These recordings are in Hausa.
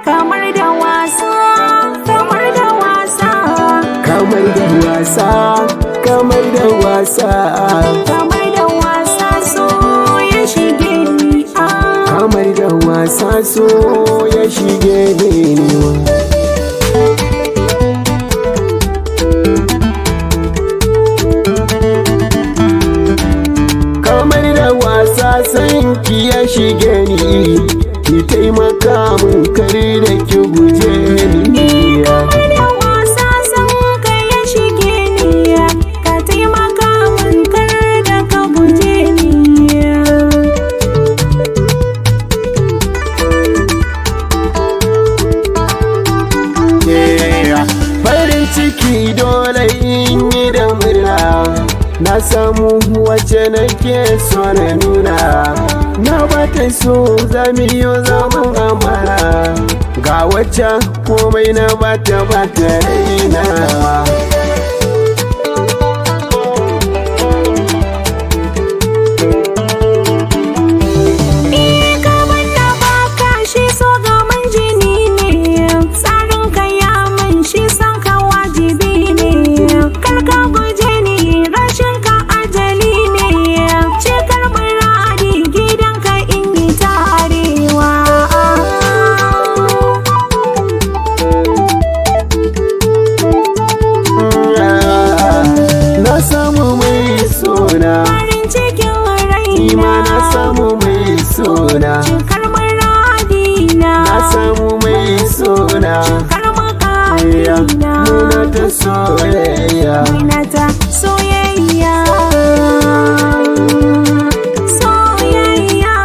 kamar da wasa, kamar da wasa, kamar da wasa, kamar da wasa, kamar da wasa so ya shige ni kamar da wasa so ya shige ni. Kamar da wasa sanki ya shige ni, ki taimaka mun kare da ki guje ni. kamar da wasa san ka ya shige ni, ka taimaka min kar da ka guje ni. Farin ciki dole in yi da murna, na samu wacce nake so na nuna, na bata so zamiyo zaman amana, ga wacce komai na bata raina. Farin cikin raina, na samu mai suna, cikar muradina, na samu mai suna, cikar muƙamina, muna ta soyayya, muna ta soyayya, soyayya.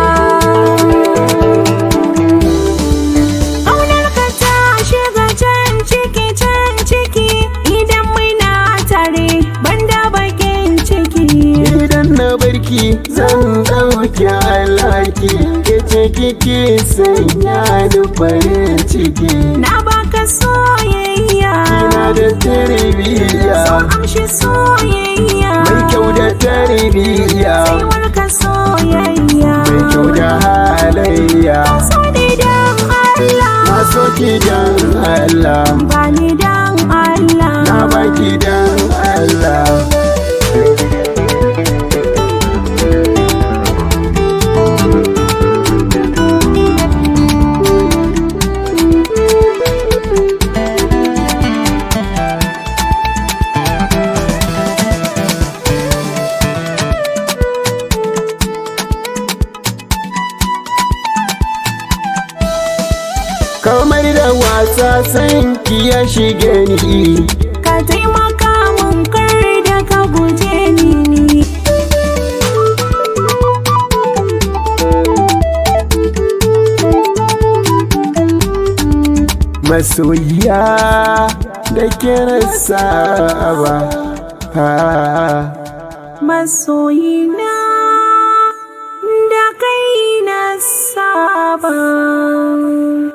Ƙaunarka ta shiga can ciki idan muna tare banda bakin ciki. idan na barki zan ɗauki alhaki, ke ce kike sanya ni farin ciki. Na baka soyayya, Kina da tarbiyya, so amshi soyayya, mai kyau da tarbiyya, saiwarka soyayya, mai kyau da halayya. so ni dan Allah, Na so ki dan Allah, bani dan Allah, na baki dan Allah. Kamar da wasa sanki ya shige ni, ka taimaka mun kar da ka guje ni. masoyiya da ke saba. Masoyina da kai na saba.